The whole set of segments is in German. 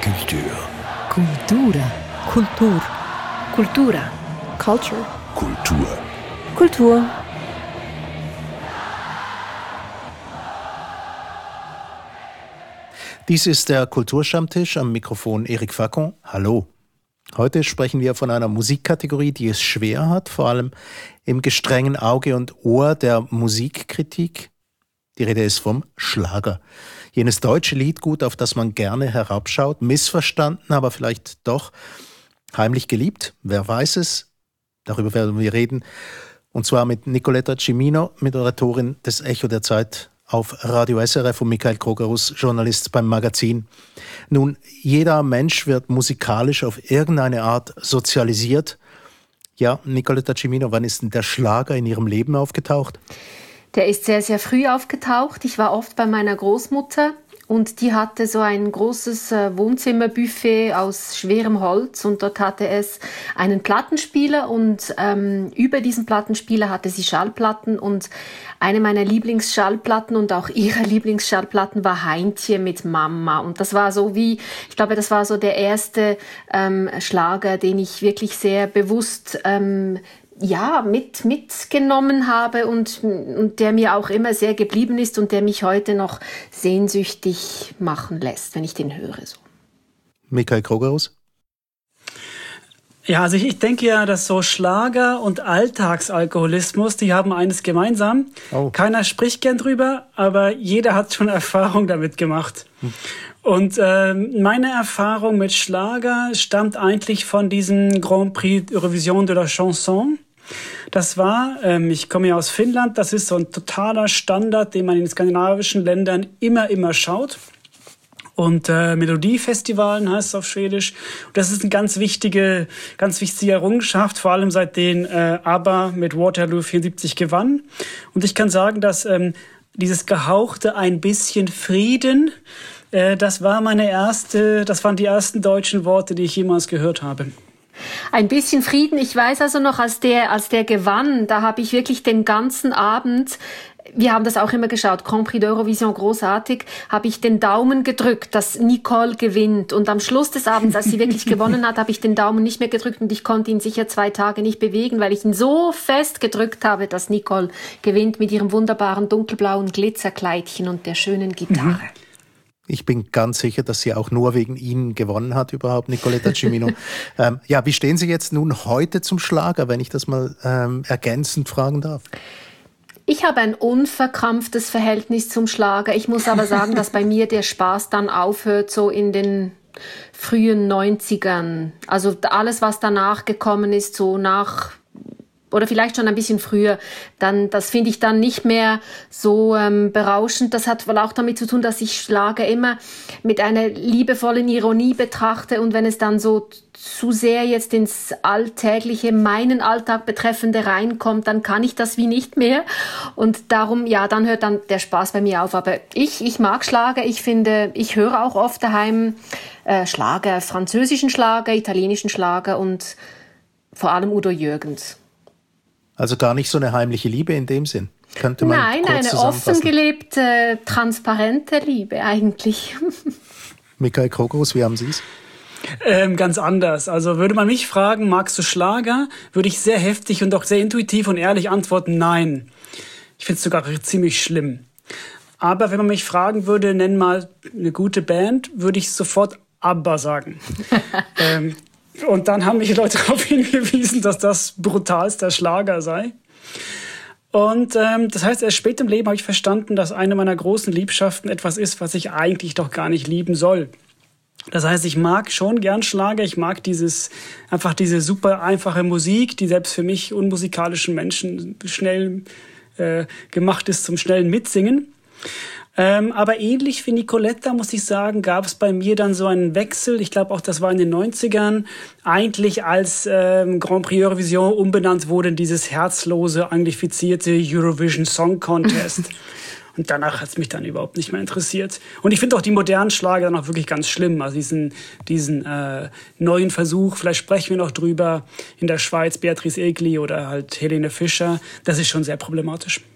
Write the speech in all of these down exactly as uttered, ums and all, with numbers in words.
Culture. Cultura. Kultur. Kultura. Culture. Kultur. Kultur. Dies ist der Kulturstammtisch, am Mikrofon Eric Facon. Hallo. Heute sprechen wir von einer Musikkategorie, die es schwer hat, vor allem im gestrengen Auge und Ohr der Musikkritik. Die Rede ist vom Schlager. Jenes deutsche Liedgut, auf das man gerne herabschaut, missverstanden, aber vielleicht doch heimlich geliebt. Wer weiß es? Darüber werden wir reden. Und zwar mit Nicoletta Cimino, Moderatorin des Echo der Zeit auf Radio S R F, und Michael Krogerus, Journalist beim Magazin. Nun, jeder Mensch wird musikalisch auf irgendeine Art sozialisiert. Ja, Nicoletta Cimino, wann ist denn der Schlager in Ihrem Leben aufgetaucht? Der ist sehr, sehr früh aufgetaucht. Ich war oft bei meiner Großmutter und die hatte so ein großes Wohnzimmerbuffet aus schwerem Holz und dort hatte es einen Plattenspieler und ähm, über diesen Plattenspieler hatte sie Schallplatten und eine meiner Lieblingsschallplatten und auch ihre Lieblingsschallplatten war Heintje mit Mama. Und das war so wie, ich glaube, das war so der erste ähm, Schlager, den ich wirklich sehr bewusst ähm, ja, mit, mitgenommen habe und, und der mir auch immer sehr geblieben ist und der mich heute noch sehnsüchtig machen lässt, wenn ich den höre. So. Michael Krogerus? Ja, also ich, ich denke ja, dass so Schlager und Alltagsalkoholismus, die haben eines gemeinsam. Oh. Keiner spricht gern drüber, aber jeder hat schon Erfahrung damit gemacht. Hm. Und äh, meine Erfahrung mit Schlager stammt eigentlich von diesem Grand Prix Eurovision de la Chanson. Das war, ähm, ich komme ja aus Finnland, das ist so ein totaler Standard, den man in skandinavischen Ländern immer, immer schaut. Und äh, Melodiefestivalen heißt es auf Schwedisch. Und das ist eine ganz wichtige, ganz wichtige Errungenschaft, vor allem seitdem äh, ABBA mit Waterloo vierundsiebzig gewann. Und ich kann sagen, dass ähm, dieses gehauchte ein bisschen Frieden, äh, das war meine erste, das waren die ersten deutschen Worte, die ich jemals gehört habe. Ein bisschen Frieden. Ich weiß also noch, als der, als der gewann, da habe ich wirklich den ganzen Abend, wir haben das auch immer geschaut, Grand Prix d'Eurovision, großartig, habe ich den Daumen gedrückt, dass Nicole gewinnt. Und am Schluss des Abends, als sie wirklich gewonnen hat, habe ich den Daumen nicht mehr gedrückt und ich konnte ihn sicher zwei Tage nicht bewegen, weil ich ihn so fest gedrückt habe, dass Nicole gewinnt mit ihrem wunderbaren dunkelblauen Glitzerkleidchen und der schönen Gitarre. Mhm. Ich bin ganz sicher, dass sie auch nur wegen Ihnen gewonnen hat, überhaupt, Nicoletta Cimino. ähm, ja, wie stehen Sie jetzt nun heute zum Schlager, wenn ich das mal ähm, ergänzend fragen darf? Ich habe ein unverkrampftes Verhältnis zum Schlager. Ich muss aber sagen, dass bei mir der Spaß dann aufhört, so in den frühen neunzigern. Also alles, was danach gekommen ist, so nach... oder vielleicht schon ein bisschen früher, dann das finde ich dann nicht mehr so ähm, berauschend. Das hat wohl auch damit zu tun, dass ich Schlager immer mit einer liebevollen Ironie betrachte und wenn es dann so zu sehr jetzt ins Alltägliche, meinen Alltag betreffende reinkommt, dann kann ich das wie nicht mehr und darum, ja, dann hört dann der Spaß bei mir auf. Aber ich, ich mag Schlager, ich finde, ich höre auch oft daheim äh, Schlager, französischen Schlager, italienischen Schlager und vor allem Udo Jürgens. Also gar nicht so eine heimliche Liebe in dem Sinn? Könnte man Nein, kurz eine offen gelebte, transparente Liebe eigentlich. Michael Krogerus, wie haben Sie es? Ähm, ganz anders. Also würde man mich fragen, magst du Schlager, würde ich sehr heftig und auch sehr intuitiv und ehrlich antworten, nein. Ich finde es sogar ziemlich schlimm. Aber wenn man mich fragen würde, nenn mal eine gute Band, würde ich sofort ABBA sagen. ähm, Und dann haben mich Leute darauf hingewiesen, dass das brutalster Schlager sei. Und ähm, das heißt, erst spät im Leben habe ich verstanden, dass eine meiner großen Liebschaften etwas ist, was ich eigentlich doch gar nicht lieben soll. Das heißt, ich mag schon gern Schlager, ich mag dieses einfach diese super einfache Musik, die selbst für mich unmusikalischen Menschen schnell äh, gemacht ist zum schnellen Mitsingen. Ähm, aber ähnlich wie Nicoletta, muss ich sagen, gab es bei mir dann so einen Wechsel. Ich glaube auch, das war in den neunzigern, eigentlich als ähm, Grand Prix Eurovision umbenannt wurde in dieses herzlose, anglifizierte Eurovision Song Contest. Und danach hat es mich dann überhaupt nicht mehr interessiert. Und ich finde auch die modernen Schlager dann auch wirklich ganz schlimm. Also diesen, diesen äh, neuen Versuch, vielleicht sprechen wir noch drüber, in der Schweiz Beatrice Egli oder halt Helene Fischer, das ist schon sehr problematisch.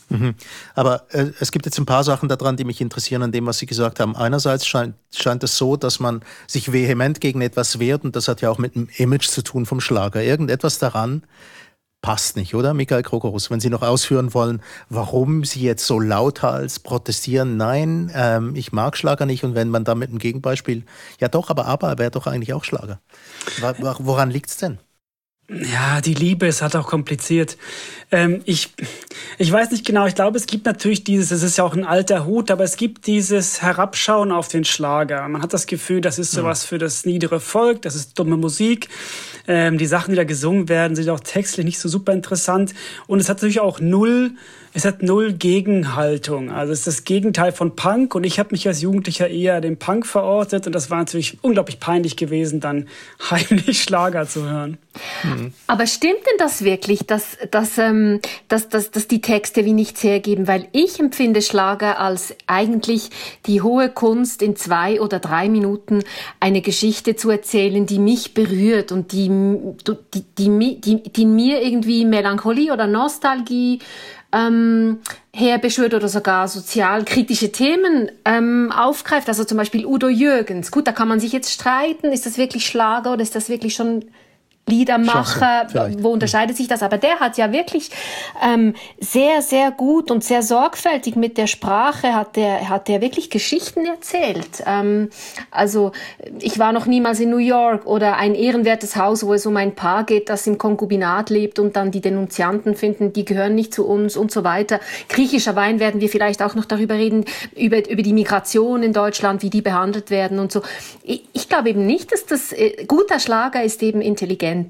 Mhm. Aber äh, es gibt jetzt ein paar Sachen daran, die mich interessieren an dem, was Sie gesagt haben. Einerseits scheint, scheint es so, dass man sich vehement gegen etwas wehrt und das hat ja auch mit dem Image zu tun vom Schlager. Irgendetwas daran passt nicht, oder, Michael Krokorus? Wenn Sie noch ausführen wollen, warum Sie jetzt so lauthals protestieren, nein, ähm, ich mag Schlager nicht, und wenn man da mit einem Gegenbeispiel, ja doch, aber aber wäre doch eigentlich auch Schlager. Woran liegt's denn? Ja, die Liebe ist halt auch kompliziert. Ähm, ich, ich weiß nicht genau, ich glaube, es gibt natürlich dieses, es ist ja auch ein alter Hut, aber es gibt dieses Herabschauen auf den Schlager. Man hat das Gefühl, das ist sowas für das niedere Volk, das ist dumme Musik. Ähm, die Sachen, die da gesungen werden, sind auch textlich nicht so super interessant. Und es hat natürlich auch null, es hat null Gegenhaltung. Also es ist das Gegenteil von Punk, und ich habe mich als Jugendlicher eher dem Punk verortet, und das war natürlich unglaublich peinlich gewesen, dann heimlich Schlager zu hören. Mhm. Aber stimmt denn das wirklich, dass, dass, ähm, dass, dass, dass die Texte wie nichts hergeben? Weil ich empfinde Schlager als eigentlich die hohe Kunst, in zwei oder drei Minuten eine Geschichte zu erzählen, die mich berührt und die, die, die, die, die mir irgendwie Melancholie oder Nostalgie ähm, herbeschwört oder sogar sozialkritische Themen ähm, aufgreift. Also zum Beispiel Udo Jürgens. Gut, da kann man sich jetzt streiten, ist das wirklich Schlager oder ist das wirklich schon Liedermacher, wo unterscheidet sich das? Aber der hat ja wirklich ähm, sehr, sehr gut und sehr sorgfältig mit der Sprache hat der, hat der wirklich Geschichten erzählt. Ähm, also ich war noch niemals in New York, oder Ein ehrenwertes Haus, wo es um ein Paar geht, das im Konkubinat lebt und dann die Denunzianten finden, die gehören nicht zu uns und so weiter. Griechischer Wein, werden wir vielleicht auch noch darüber reden, über, über die Migration in Deutschland, wie die behandelt werden und so. Ich, ich glaube eben nicht, dass das, äh, guter Schlager ist eben intelligent.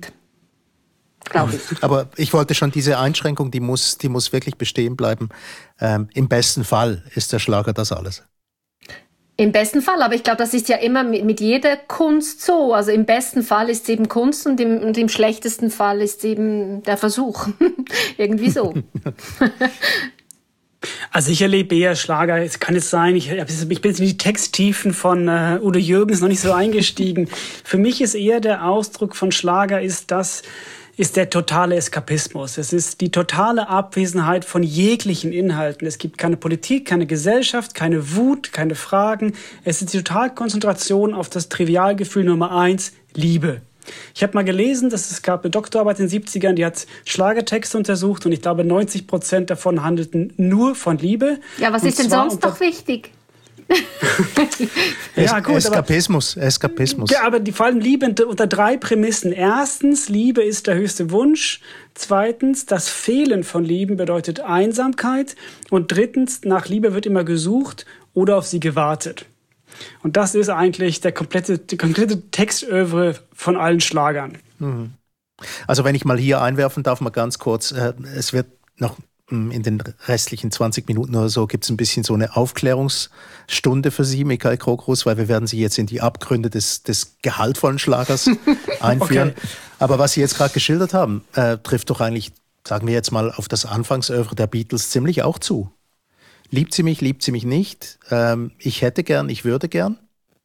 Glaube ich. Aber ich wollte schon, diese Einschränkung, die muss, die muss wirklich bestehen bleiben. Ähm, im besten Fall ist der Schlager das alles. Im besten Fall, aber ich glaube, das ist ja immer mit, mit jeder Kunst so. Also im besten Fall ist es eben Kunst, und im, und im schlechtesten Fall ist es eben der Versuch. Irgendwie so. Also ich erlebe eher Schlager, es kann jetzt sein, ich, ich bin jetzt in die Texttiefen von äh, Udo Jürgens noch nicht so eingestiegen. Für mich ist eher der Ausdruck von Schlager ist das, ist der totale Eskapismus. Es ist die totale Abwesenheit von jeglichen Inhalten. Es gibt keine Politik, keine Gesellschaft, keine Wut, keine Fragen. Es ist die Totalkonzentration auf das Trivialgefühl Nummer eins, Liebe. Ich habe mal gelesen, dass es gab eine Doktorarbeit in den siebzigern, die hat Schlagertexte untersucht, und ich glaube, neunzig Prozent davon handelten nur von Liebe. Ja, was und ist denn sonst noch wichtig? Ja, gut, Eskapismus, aber, Eskapismus. Ja, aber die fallen Liebe unter drei Prämissen. Erstens, Liebe ist der höchste Wunsch. Zweitens, das Fehlen von Lieben bedeutet Einsamkeit. Und drittens, nach Liebe wird immer gesucht oder auf sie gewartet. Und das ist eigentlich der komplette, die komplette Textövre von allen Schlagern. Also wenn ich mal hier einwerfen darf, mal ganz kurz, äh, es wird noch in den restlichen zwanzig Minuten oder so gibt es ein bisschen so eine Aufklärungsstunde für Sie, Michael Krokorus, weil wir werden Sie jetzt in die Abgründe des, des gehaltvollen Schlagers einführen. Okay. Aber was Sie jetzt gerade geschildert haben, äh, trifft doch eigentlich, sagen wir jetzt mal, auf das Anfangsövre der Beatles ziemlich auch zu. Liebt sie mich, liebt sie mich nicht? Ähm, ich hätte gern, ich würde gern?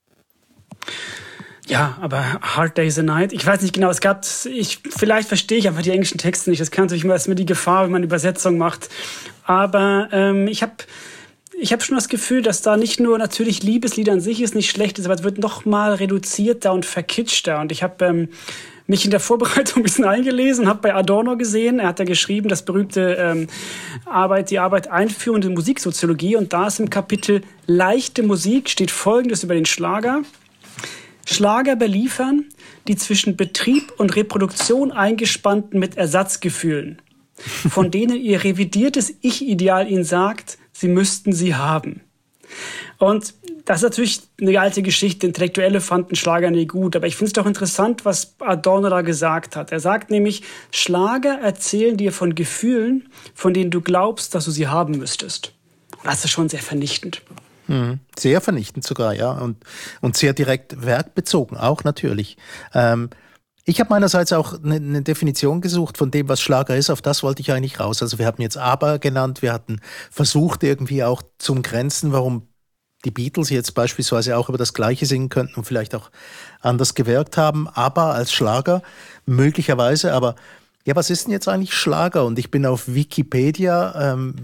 Ja, aber Hard Day's a Night, ich weiß nicht genau, es gab, ich, vielleicht verstehe ich einfach die englischen Texte nicht, das kann natürlich immer, ist mir die Gefahr, wenn man Übersetzung macht, aber ähm, ich habe ich hab schon das Gefühl, dass da nicht nur natürlich Liebeslieder an sich ist nicht schlecht ist, aber es wird noch mal reduzierter und verkitschter, und ich habe ähm, mich in der Vorbereitung ein bisschen eingelesen, habe bei Adorno gesehen, er hat da geschrieben, das berühmte ähm, Arbeit, die Arbeit Einführung in Musiksoziologie, und da ist im Kapitel Leichte Musik steht Folgendes über den Schlager: Schlager beliefern die zwischen Betrieb und Reproduktion eingespannten mit Ersatzgefühlen, von denen ihr revidiertes Ich-Ideal ihnen sagt, sie müssten sie haben. Und das ist natürlich eine alte Geschichte. Intellektuelle fanden Schlager nie gut. Aber ich finde es doch interessant, was Adorno da gesagt hat. Er sagt nämlich, Schlager erzählen dir von Gefühlen, von denen du glaubst, dass du sie haben müsstest. Und das ist schon sehr vernichtend. Hm, sehr vernichtend sogar, ja. Und, und sehr direkt werkbezogen, auch natürlich. Ähm, ich habe meinerseits auch eine, eine Definition gesucht von dem, was Schlager ist. Auf das wollte ich eigentlich raus. Also wir hatten jetzt Aber genannt. Wir hatten versucht irgendwie auch zum Grenzen, warum die Beatles jetzt beispielsweise auch über das Gleiche singen könnten und vielleicht auch anders gewirkt haben. Aber als Schlager möglicherweise. Aber ja, was ist denn jetzt eigentlich Schlager? Und ich bin auf Wikipedia ähm,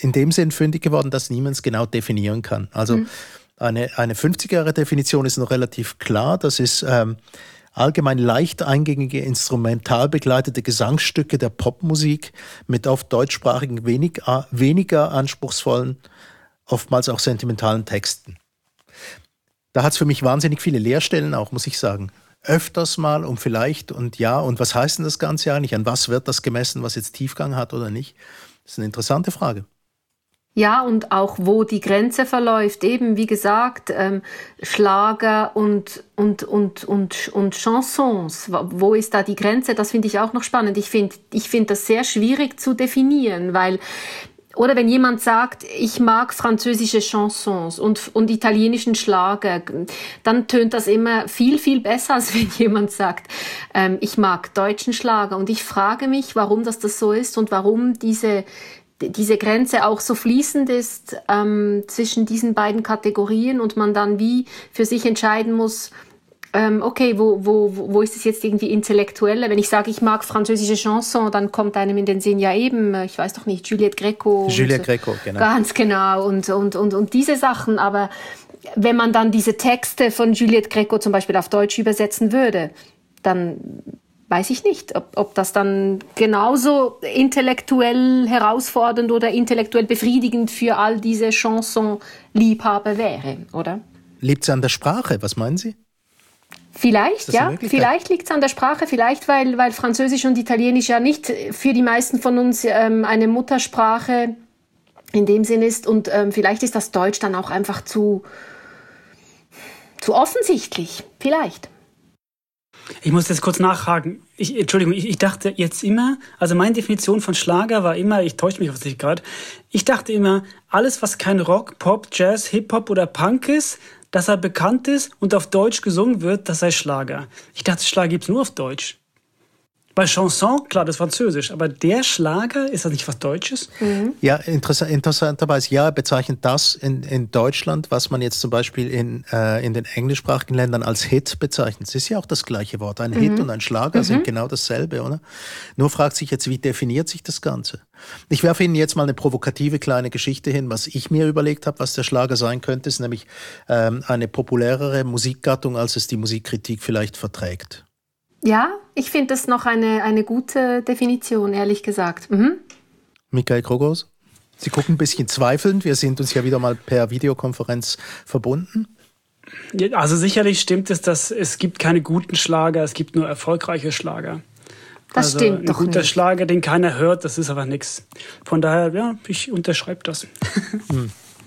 in dem Sinn fündig geworden, dass niemand es genau definieren kann. Also mhm. eine, eine fünfziger-Jahre-Definition ist noch relativ klar. Das ist ähm, allgemein leicht eingängige, instrumental begleitete Gesangsstücke der Popmusik mit oft deutschsprachigen, wenig, weniger anspruchsvollen, oftmals auch sentimentalen Texten. Da hat es für mich wahnsinnig viele Leerstellen auch, muss ich sagen. Öfters mal und vielleicht und ja, und was heißt denn das Ganze eigentlich? An was wird das gemessen, was jetzt Tiefgang hat oder nicht? Das ist eine interessante Frage. Ja, und auch wo die Grenze verläuft, eben wie gesagt, ähm, Schlager und, und, und, und, und Chansons, wo ist da die Grenze? Das finde ich auch noch spannend. Ich finde ich finde das sehr schwierig zu definieren, weil, oder wenn jemand sagt, ich mag französische Chansons und, und italienischen Schlager, dann tönt das immer viel, viel besser, als wenn jemand sagt, ähm, ich mag deutschen Schlager. Und ich frage mich, warum das, das so ist und warum diese diese Grenze auch so fließend ist ähm, zwischen diesen beiden Kategorien und man dann wie für sich entscheiden muss, ähm, okay, wo, wo, wo ist es jetzt irgendwie intellektueller? Wenn ich sage, ich mag französische Chanson, dann kommt einem in den Sinn ja eben, ich weiß doch nicht, Juliette Gréco. Juliette Gréco, genau. Ganz genau und, und, und, und diese Sachen, aber wenn man dann diese Texte von Juliette Gréco zum Beispiel auf Deutsch übersetzen würde, dann weiß ich nicht, ob, ob das dann genauso intellektuell herausfordernd oder intellektuell befriedigend für all diese Chanson-Liebhaber wäre, oder? Liegt es an der Sprache? Was meinen Sie? Vielleicht, ja. Vielleicht liegt es an der Sprache, vielleicht, weil, weil Französisch und Italienisch ja nicht für die meisten von uns ähm, eine Muttersprache in dem Sinn ist. Und ähm, vielleicht ist das Deutsch dann auch einfach zu, zu offensichtlich. Vielleicht. Ich muss jetzt kurz nachhaken. Ich, Entschuldigung, ich, ich dachte jetzt immer, also meine Definition von Schlager war immer, ich täusche mich auf sich gerade, ich dachte immer, alles, was kein Rock, Pop, Jazz, Hip-Hop oder Punk ist, dass er bekannt ist und auf Deutsch gesungen wird, das sei Schlager. Ich dachte, Schlager gibt's nur auf Deutsch. Bei Chanson, klar, das ist Französisch, aber der Schlager, ist das nicht was Deutsches? Mhm. Ja, interessant, interessanterweise, ja, er bezeichnet das in, in Deutschland, was man jetzt zum Beispiel in, äh, in den englischsprachigen Ländern als Hit bezeichnet. Es ist ja auch das gleiche Wort. Ein mhm. Hit und ein Schlager mhm. sind genau dasselbe, oder? Nur fragt sich jetzt, wie definiert sich das Ganze? Ich werfe Ihnen jetzt mal eine provokative kleine Geschichte hin, was ich mir überlegt habe, was der Schlager sein könnte, ist nämlich ähm, eine populärere Musikgattung, als es die Musikkritik vielleicht verträgt. Ja, ich finde das noch eine, eine gute Definition, ehrlich gesagt. Mhm. Michael Krogos, Sie gucken ein bisschen zweifelnd. Wir sind uns ja wieder mal per Videokonferenz verbunden. Ja, also sicherlich stimmt es, dass es gibt keine guten Schlager, es gibt nur erfolgreiche Schlager. Das also stimmt ein doch guter nicht. Schlager, den keiner hört, das ist aber nichts. Von daher, ja, ich unterschreibe das. Hm.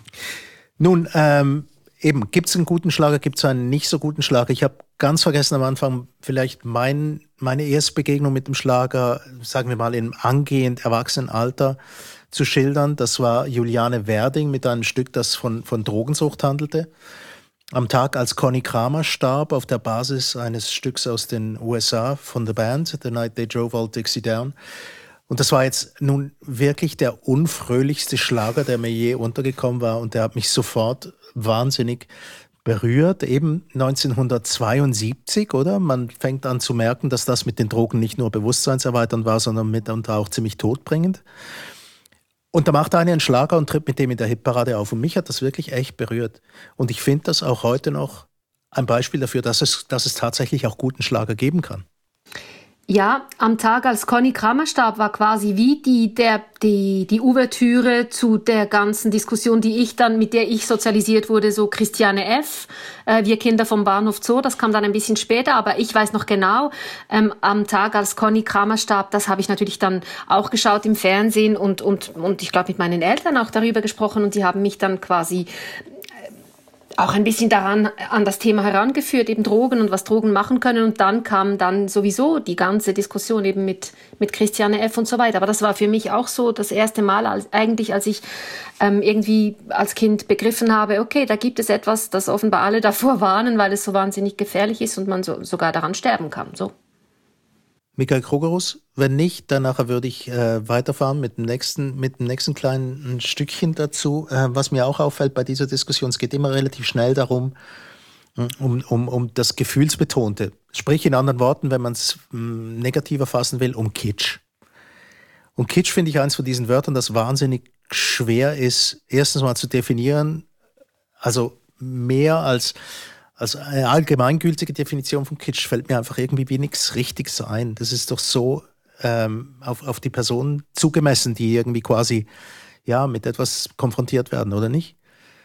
Nun, ähm, eben, gibt es einen guten Schlager, gibt es einen nicht so guten Schlager? Ich habe ganz vergessen am Anfang vielleicht mein, meine erste Begegnung mit dem Schlager, sagen wir mal im angehend Erwachsenenalter, zu schildern. Das war Juliane Werding mit einem Stück, das von, von Drogensucht handelte. Am Tag, als Conny Kramer starb, auf der Basis eines Stücks aus den U S A von The Band, The Night They Drove Old Dixie Down. Und das war jetzt nun wirklich der unfröhlichste Schlager, der mir je untergekommen war. Und der hat mich sofort wahnsinnig berührt. Eben neunzehnhundertzweiundsiebzig, oder? Man fängt an zu merken, dass das mit den Drogen nicht nur bewusstseinserweiternd war, sondern mitunter auch ziemlich todbringend. Und da macht einer einen Schlager und tritt mit dem in der Hitparade auf. Und mich hat das wirklich echt berührt. Und ich finde das auch heute noch ein Beispiel dafür, dass es, dass es tatsächlich auch guten Schlager geben kann. Ja, am Tag, als Conny Kramer starb, war quasi wie die, der, die, die Ouvertüre zu der ganzen Diskussion, die ich dann, mit der ich sozialisiert wurde, so Christiane F., äh, wir Kinder vom Bahnhof Zoo, das kam dann ein bisschen später, aber ich weiß noch genau, ähm, am Tag, als Conny Kramer starb, das habe ich natürlich dann auch geschaut im Fernsehen und, und, und ich glaube mit meinen Eltern auch darüber gesprochen und die haben mich dann quasi auch ein bisschen daran, an das Thema herangeführt, eben Drogen und was Drogen machen können. Und dann kam dann sowieso die ganze Diskussion eben mit, mit Christiane F. und so weiter. Aber das war für mich auch so das erste Mal als, eigentlich, als ich ähm, irgendwie als Kind begriffen habe, okay, da gibt es etwas, das offenbar alle davor warnen, weil es so wahnsinnig gefährlich ist und man so, sogar daran sterben kann. So. Michael Krogerus, wenn nicht, dann nachher würde ich äh, weiterfahren mit dem nächsten, mit dem nächsten kleinen Stückchen dazu. Äh, was mir auch auffällt bei dieser Diskussion, es geht immer relativ schnell darum, um, um, um das Gefühlsbetonte. Sprich in anderen Worten, wenn man es negativer fassen will, um Kitsch. Und Kitsch finde ich eins von diesen Wörtern, das wahnsinnig schwer ist, erstens mal zu definieren, also mehr als, als eine allgemeingültige Definition von Kitsch fällt mir einfach irgendwie wie nichts Richtiges ein. Das ist doch so ähm, auf, auf die Personen zugemessen, die irgendwie quasi ja, mit etwas konfrontiert werden, oder nicht?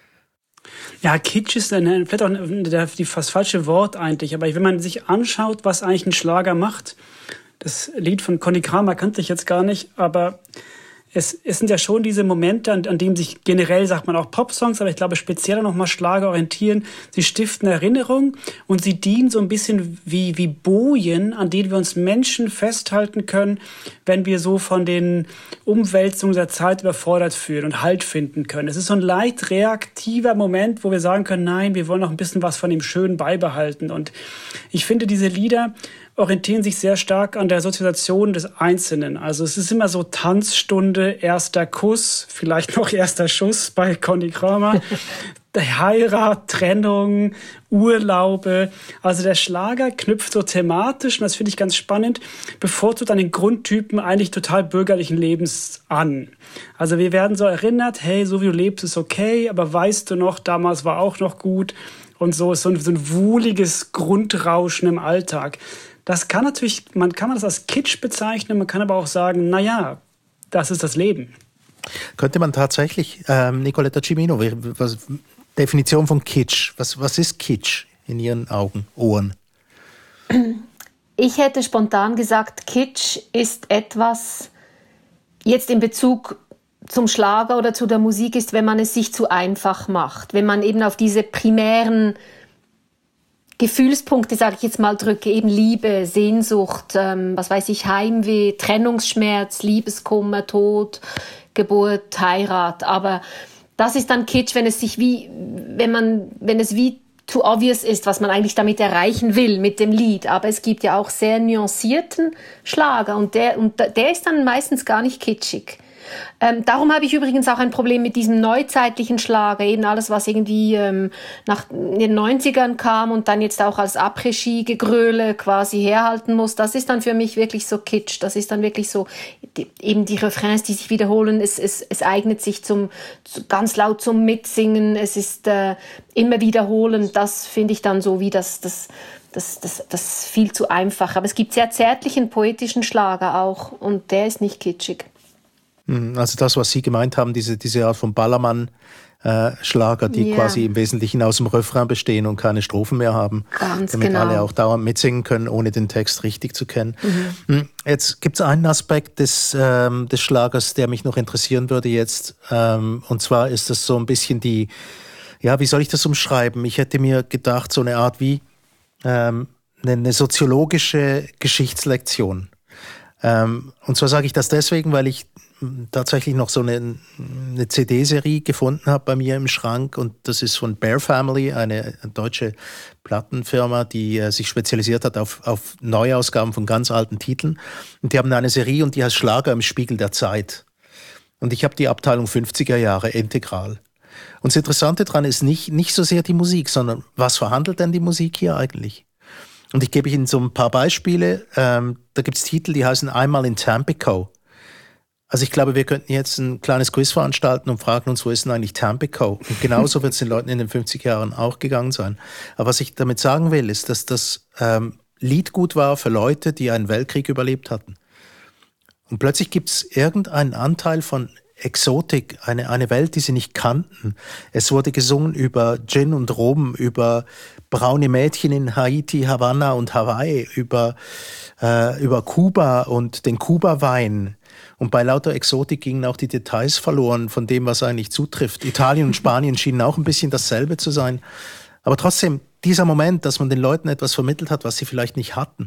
Ja, Kitsch ist eine, vielleicht auch eine, die fast falsche Wort eigentlich, aber wenn man sich anschaut, was eigentlich ein Schlager macht, das Lied von Conny Kramer kannte ich jetzt gar nicht, aber es, es sind ja schon diese Momente, an, an denen sich generell, sagt man auch Popsongs, aber ich glaube speziell nochmal Schlager orientieren. Sie stiften Erinnerung und sie dienen so ein bisschen wie, wie Bojen, an denen wir uns Menschen festhalten können, wenn wir so von den Umwälzungen der Zeit überfordert fühlen und Halt finden können. Es ist so ein leicht reaktiver Moment, wo wir sagen können, nein, wir wollen noch ein bisschen was von dem Schönen beibehalten. Und ich finde, diese Lieder orientieren sich sehr stark an der Sozialisation des Einzelnen. Also es ist immer so Tanzstunde, erster Kuss, vielleicht noch erster Schuss bei Conny Kramer, Heirat, Trennung, Urlaube. Also der Schlager knüpft so thematisch, und das finde ich ganz spannend, bevorzugt an den Grundtypen eigentlich total bürgerlichen Lebens an. Also wir werden so erinnert, hey, so wie du lebst, ist okay, aber weißt du noch, damals war auch noch gut. Und so ist so ein, so ein wohliges Grundrauschen im Alltag. Das kann natürlich, man kann das als Kitsch bezeichnen, man kann aber auch sagen, naja, das ist das Leben. Könnte man tatsächlich, ähm, Nicoletta Cimino, was, Definition von Kitsch, was, was ist Kitsch in Ihren Augen, Ohren? Ich hätte spontan gesagt, Kitsch ist etwas, jetzt in Bezug zum Schlager oder zu der Musik ist, wenn man es sich zu einfach macht, wenn man eben auf diese primären Gefühlspunkte, sage ich jetzt mal, drücke, eben Liebe, Sehnsucht, ähm, was weiß ich, Heimweh, Trennungsschmerz, Liebeskummer, Tod, Geburt, Heirat. Aber das ist dann Kitsch, wenn es sich wie, wenn man, wenn es wie too obvious ist, was man eigentlich damit erreichen will mit dem Lied. Aber es gibt ja auch sehr nuancierten Schlager und der, und der ist dann meistens gar nicht kitschig. Ähm, darum habe ich übrigens auch ein Problem mit diesem neuzeitlichen Schlager, eben alles, was irgendwie ähm, nach den neunzigern kam und dann jetzt auch als Après-Ski-Gegröle quasi herhalten muss. Das ist dann für mich wirklich so Kitsch. Das ist dann wirklich so, die, eben die Refrains, die sich wiederholen. Es, es, es eignet sich zum, zu, ganz laut zum Mitsingen. Es ist äh, immer wiederholend. Das finde ich dann so wie das, das, das, das, das viel zu einfach. Aber es gibt sehr zärtlichen, poetischen Schlager auch und der ist nicht kitschig. Also das, was Sie gemeint haben, diese, diese Art von Ballermann-Schlager, die yeah. quasi im Wesentlichen aus dem Refrain bestehen und keine Strophen mehr haben, Ganz damit genau. alle auch dauernd mitsingen können, ohne den Text richtig zu kennen. Mhm. Jetzt gibt es einen Aspekt des, ähm, des Schlagers, der mich noch interessieren würde jetzt, ähm, und zwar ist das so ein bisschen die, ja, wie soll ich das umschreiben? Ich hätte mir gedacht, so eine Art wie ähm, eine soziologische Geschichtslektion. Ähm, und zwar sage ich das deswegen, weil ich tatsächlich noch so eine, eine C D-Serie gefunden habe bei mir im Schrank und das ist von Bear Family, eine deutsche Plattenfirma, die äh, sich spezialisiert hat auf, auf Neuausgaben von ganz alten Titeln und die haben eine Serie und die heißt Schlager im Spiegel der Zeit und ich habe die Abteilung fünfziger Jahre integral. Und das Interessante daran ist nicht, nicht so sehr die Musik, sondern was verhandelt denn die Musik hier eigentlich? Und ich gebe Ihnen so ein paar Beispiele. Ähm, da gibt es Titel, die heißen Einmal in Tampico. Also ich glaube, wir könnten jetzt ein kleines Quiz veranstalten und fragen uns, wo ist denn eigentlich Tampico? Und genauso wird es den Leuten in den fünfzig Jahren auch gegangen sein. Aber was ich damit sagen will, ist, dass das ähm, Lied gut war für Leute, die einen Weltkrieg überlebt hatten. Und plötzlich gibt es irgendeinen Anteil von Exotik, eine, eine Welt, die sie nicht kannten. Es wurde gesungen über Gin und Rum, über braune Mädchen in Haiti, Havanna und Hawaii, über, äh, über Kuba und den Kuba-Wein. Und bei lauter Exotik gingen auch die Details verloren von dem, was eigentlich zutrifft. Italien und Spanien schienen auch ein bisschen dasselbe zu sein. Aber trotzdem, dieser Moment, dass man den Leuten etwas vermittelt hat, was sie vielleicht nicht hatten.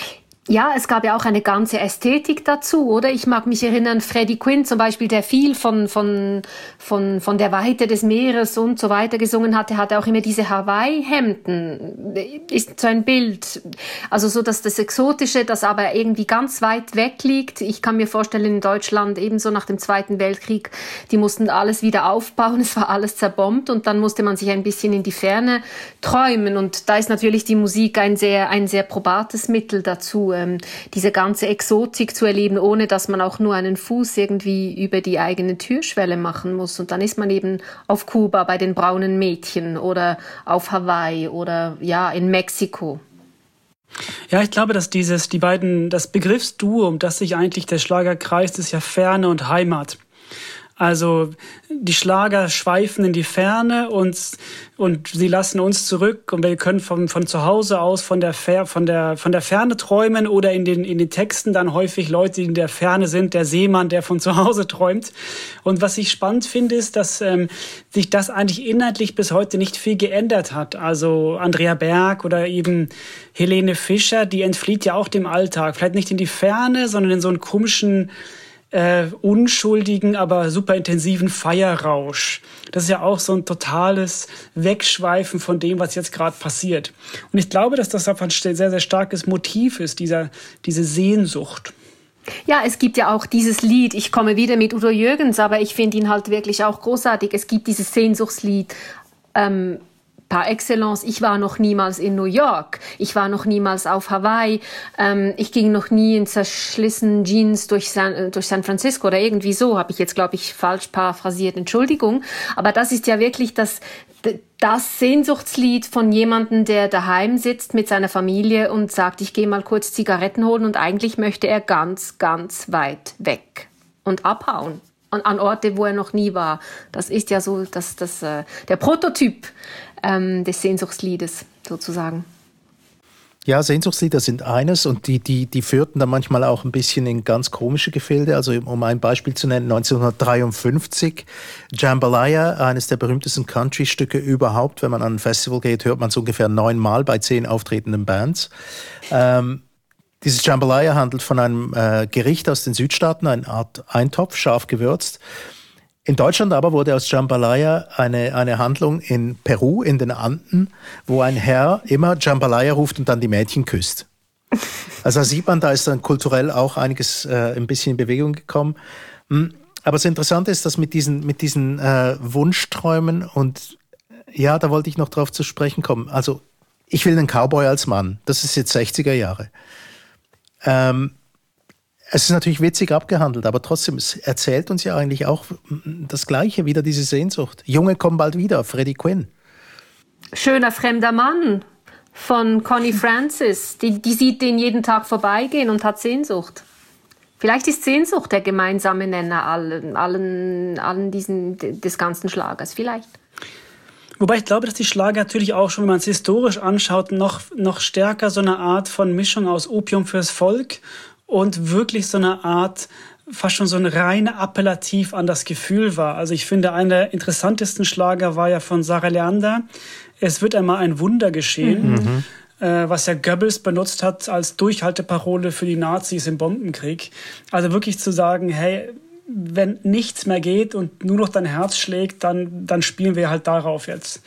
Ja, es gab ja auch eine ganze Ästhetik dazu, oder? Ich mag mich erinnern, Freddie Quinn zum Beispiel, der viel von, von, von, von der Weite des Meeres und so weiter gesungen hatte, hatte auch immer diese Hawaii-Hemden, ist so ein Bild. Also so, dass das Exotische, das aber irgendwie ganz weit weg liegt. Ich kann mir vorstellen, in Deutschland ebenso nach dem Zweiten Weltkrieg, die mussten alles wieder aufbauen, es war alles zerbombt und dann musste man sich ein bisschen in die Ferne träumen und da ist natürlich die Musik ein sehr, ein sehr probates Mittel dazu. ähm, diese ganze Exotik zu erleben, ohne dass man auch nur einen Fuß irgendwie über die eigene Türschwelle machen muss. Und dann ist man eben auf Kuba bei den braunen Mädchen oder auf Hawaii oder ja in Mexiko. Ja, ich glaube, dass dieses, die beiden, das Begriffsduo, um das sich eigentlich der Schlager kreist, ist ja Ferne und Heimat. Also die Schlager schweifen in die Ferne und und sie lassen uns zurück und wir können von von zu Hause aus von der Fer, von der von der Ferne träumen oder in den in den Texten dann häufig Leute, die in der Ferne sind, der Seemann, der von zu Hause träumt. Und was ich spannend finde, ist, dass ähm, sich das eigentlich inhaltlich bis heute nicht viel geändert hat. Also Andrea Berg oder eben Helene Fischer, die entflieht ja auch dem Alltag, vielleicht nicht in die Ferne, sondern in so einen komischen Äh, unschuldigen, aber super intensiven Feierrausch. Das ist ja auch so ein totales Wegschweifen von dem, was jetzt gerade passiert. Und ich glaube, dass das einfach ein sehr, sehr starkes Motiv ist, dieser, diese Sehnsucht. Ja, es gibt ja auch dieses Lied, ich komme wieder mit Udo Jürgens, aber ich finde ihn halt wirklich auch großartig. Es gibt dieses Sehnsuchtslied, ähm, par excellence, ich war noch niemals in New York, ich war noch niemals auf Hawaii, ähm, ich ging noch nie in zerschlissenen Jeans durch San, durch San Francisco oder irgendwie so, habe ich jetzt, glaube ich, falsch paraphrasiert, Entschuldigung. Aber das ist ja wirklich das, das Sehnsuchtslied von jemandem, der daheim sitzt mit seiner Familie und sagt, ich gehe mal kurz Zigaretten holen und eigentlich möchte er ganz, ganz weit weg und abhauen. Und an Orte, wo er noch nie war. Das ist ja so das, das, äh, der Prototyp ähm, des Sehnsuchtsliedes sozusagen. Ja, Sehnsuchtslieder sind eines und die, die, die führten dann manchmal auch ein bisschen in ganz komische Gefilde. Also um ein Beispiel zu nennen, neunzehnhundertdreiundfünfzig, Jambalaya, eines der berühmtesten Country-Stücke überhaupt. Wenn man an ein Festival geht, hört man es ungefähr neunmal bei zehn auftretenden Bands. Ähm, Dieses Jambalaya handelt von einem äh, Gericht aus den Südstaaten, eine Art Eintopf, scharf gewürzt. In Deutschland aber wurde aus Jambalaya eine, eine Handlung in Peru, in den Anden, wo ein Herr immer Jambalaya ruft und dann die Mädchen küsst. Also da sieht man, da ist dann kulturell auch einiges äh, ein bisschen in Bewegung gekommen. Aber das Interessante ist, dass mit diesen, mit diesen äh, Wunschträumen und ja, da wollte ich noch drauf zu sprechen kommen. Also ich will einen Cowboy als Mann. Das ist jetzt sechziger Jahre. Ähm, es ist natürlich witzig abgehandelt, aber trotzdem, es erzählt uns ja eigentlich auch das Gleiche, wieder diese Sehnsucht. Junge kommen bald wieder, Freddie Quinn. Schöner fremder Mann von Connie Francis. Die, die sieht den jeden Tag vorbeigehen und hat Sehnsucht. Vielleicht ist Sehnsucht der gemeinsame Nenner allen, allen, allen diesen, des ganzen Schlagers. Vielleicht. Wobei ich glaube, dass die Schlager natürlich auch schon, wenn man es historisch anschaut, noch, noch stärker so eine Art von Mischung aus Opium fürs Volk und wirklich so eine Art, fast schon so ein rein Appellativ an das Gefühl war. Also ich finde, einer der interessantesten Schlager war ja von Sarah Leander, Es wird einmal ein Wunder geschehen, mhm. äh, was ja Goebbels benutzt hat als Durchhalteparole für die Nazis im Bombenkrieg. Also wirklich zu sagen, hey, wenn nichts mehr geht und nur noch dein Herz schlägt, dann, dann spielen wir halt darauf jetzt.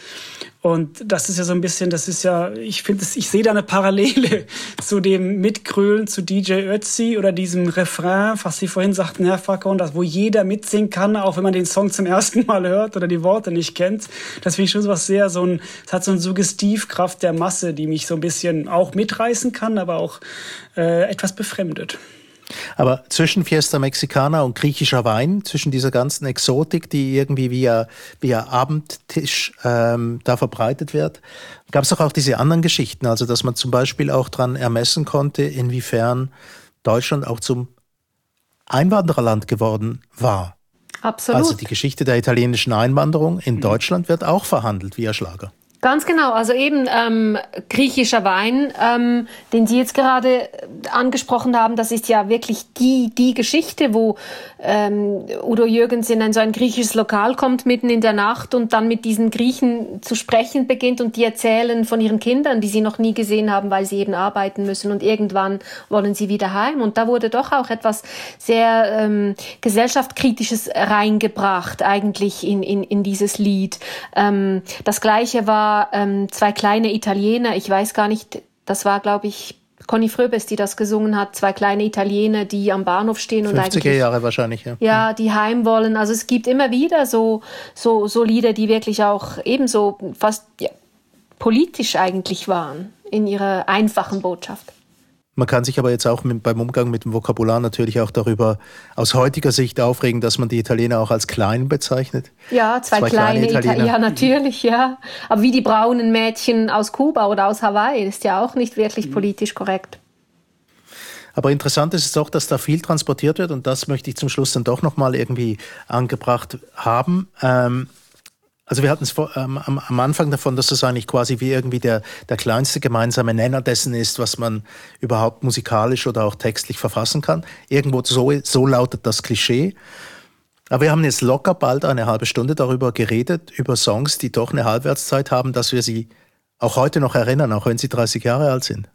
Und das ist ja so ein bisschen, das ist ja, ich finde, ich sehe da eine Parallele zu dem Mitgrölen zu D J Ötzi oder diesem Refrain, was Sie vorhin sagten, Herr Facon, das, wo jeder mitsingen kann, auch wenn man den Song zum ersten Mal hört oder die Worte nicht kennt. Das finde ich schon so was sehr, so ein, es hat so eine Suggestivkraft der Masse, die mich so ein bisschen auch mitreißen kann, aber auch äh, etwas befremdet. Aber zwischen Fiesta Mexicana und griechischer Wein, zwischen dieser ganzen Exotik, die irgendwie via, via Abendtisch ähm, da verbreitet wird, gab es doch auch diese anderen Geschichten. Also dass man zum Beispiel auch dran ermessen konnte, inwiefern Deutschland auch zum Einwandererland geworden war. Absolut. Also die Geschichte der italienischen Einwanderung in Deutschland wird auch verhandelt via Schlager. Ganz genau, also eben ähm, griechischer Wein, ähm, den Sie jetzt gerade angesprochen haben, das ist ja wirklich die die Geschichte, wo ähm, Udo Jürgens in ein so ein griechisches Lokal kommt mitten in der Nacht und dann mit diesen Griechen zu sprechen beginnt und die erzählen von ihren Kindern, die sie noch nie gesehen haben, weil sie eben arbeiten müssen und irgendwann wollen sie wieder heim. Und da wurde doch auch etwas sehr ähm, gesellschaftskritisches reingebracht eigentlich in in in dieses Lied. Ähm, das Gleiche war Ähm, zwei kleine Italiener, ich weiß gar nicht, das war, glaube ich, Conny Fröbes, die das gesungen hat, zwei kleine Italiener, die am Bahnhof stehen und fünfziger eigentlich... Jahre wahrscheinlich, ja. Ja, die heim wollen. Also es gibt immer wieder so, so, so Lieder, die wirklich auch ebenso fast ja, politisch eigentlich waren in ihrer einfachen Botschaft. Man kann sich aber jetzt auch mit, beim Umgang mit dem Vokabular natürlich auch darüber aus heutiger Sicht aufregen, dass man die Italiener auch als klein bezeichnet. Ja, zwei, zwei kleine, kleine Italiener. Ja, natürlich, ja. Aber wie die braunen Mädchen aus Kuba oder aus Hawaii, ist ja auch nicht wirklich politisch korrekt. Aber interessant ist es doch, dass da viel transportiert wird und das möchte ich zum Schluss dann doch nochmal irgendwie angebracht haben. Ähm, Also wir hatten es vor, ähm, am, am Anfang davon, dass das eigentlich quasi wie irgendwie der, der kleinste gemeinsame Nenner dessen ist, was man überhaupt musikalisch oder auch textlich verfassen kann. Irgendwo so, so lautet das Klischee. Aber wir haben jetzt locker bald eine halbe Stunde darüber geredet, über Songs, die doch eine Halbwertszeit haben, dass wir sie auch heute noch erinnern, auch wenn sie dreißig Jahre alt sind.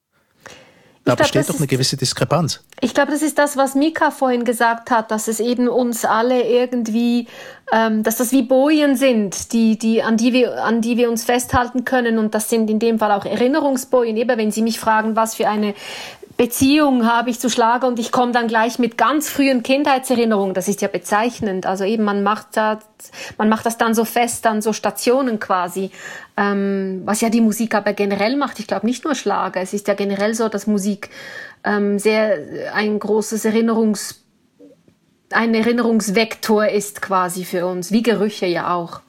Da glaub, besteht doch eine gewisse Diskrepanz. Ich glaube, das ist das, was Mika vorhin gesagt hat, dass es eben uns alle irgendwie, ähm, dass das wie Bojen sind, die, die, an, die wir, an die wir uns festhalten können. Und das sind in dem Fall auch Erinnerungsbojen. Eben, wenn Sie mich fragen, was für eine Beziehung habe ich zu Schlager und ich komme dann gleich mit ganz frühen Kindheitserinnerungen. Das ist ja bezeichnend. Also eben, man macht das, man macht das dann so fest an so Stationen quasi, ähm, was ja die Musik aber generell macht. Ich glaube nicht nur Schlager. Es ist ja generell so, dass Musik ähm, sehr ein großes Erinnerungs, ein Erinnerungsvektor ist quasi für uns, wie Gerüche ja auch.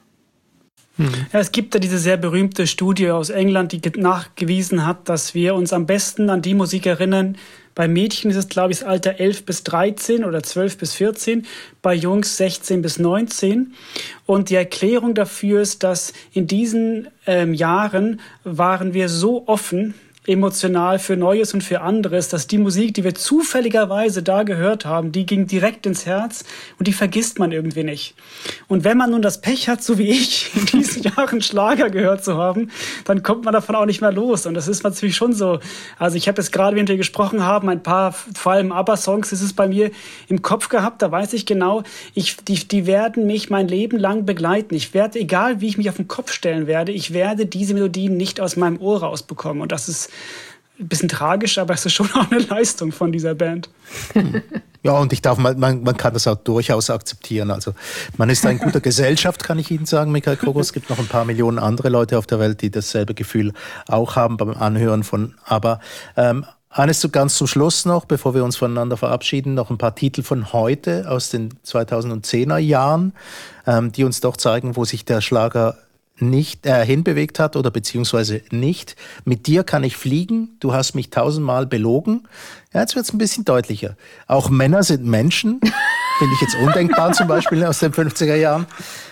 Ja, es gibt ja diese sehr berühmte Studie aus England, die nachgewiesen hat, dass wir uns am besten an die Musik erinnern. Bei Mädchen ist es, glaube ich, das Alter elf bis dreizehn oder zwölf bis vierzehn, bei Jungs sechzehn bis neunzehn. Und die Erklärung dafür ist, dass in diesen ähm, Jahren waren wir so offen, emotional für Neues und für anderes, dass die Musik, die wir zufälligerweise da gehört haben, die ging direkt ins Herz und die vergisst man irgendwie nicht. Und wenn man nun das Pech hat, so wie ich, in diesen Jahren Schlager gehört zu haben, dann kommt man davon auch nicht mehr los. Und das ist natürlich schon so. Also ich habe jetzt gerade, während wir gesprochen haben, ein paar, vor allem ABBA-Songs, ist es bei mir im Kopf gehabt, da weiß ich genau, ich, die, die werden mich mein Leben lang begleiten. Ich werde, egal wie ich mich auf den Kopf stellen werde, ich werde diese Melodien nicht aus meinem Ohr rausbekommen. Und das ist ein bisschen tragisch, aber es ist schon auch eine Leistung von dieser Band. Ja, und ich darf, man, man kann das auch durchaus akzeptieren. Also man ist in guter Gesellschaft, kann ich Ihnen sagen, Michael Krogos. Es gibt noch ein paar Millionen andere Leute auf der Welt, die dasselbe Gefühl auch haben beim Anhören von ABBA. Ähm, eines so ganz zum Schluss noch, bevor wir uns voneinander verabschieden, noch ein paar Titel von heute aus den zweitausendzehner Jahren, ähm, die uns doch zeigen, wo sich der Schlager nicht äh, hinbewegt hat oder beziehungsweise nicht. Mit dir kann ich fliegen, du hast mich tausendmal belogen. Ja, jetzt wird es ein bisschen deutlicher. Auch Männer sind Menschen, finde ich jetzt undenkbar zum Beispiel aus den fünfziger Jahren.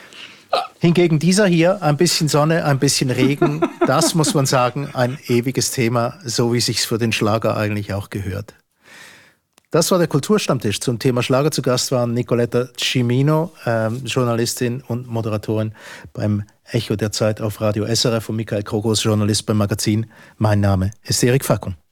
Hingegen dieser hier, ein bisschen Sonne, ein bisschen Regen, das muss man sagen, ein ewiges Thema, so wie sich's für den Schlager eigentlich auch gehört. Das war der Kulturstammtisch. Zum Thema Schlager zu Gast waren Nicoletta Cimino, ähm, Journalistin und Moderatorin beim Echo der Zeit auf Radio S R F und Michael Krogos, Journalist beim Magazin. Mein Name ist Erik Fackung.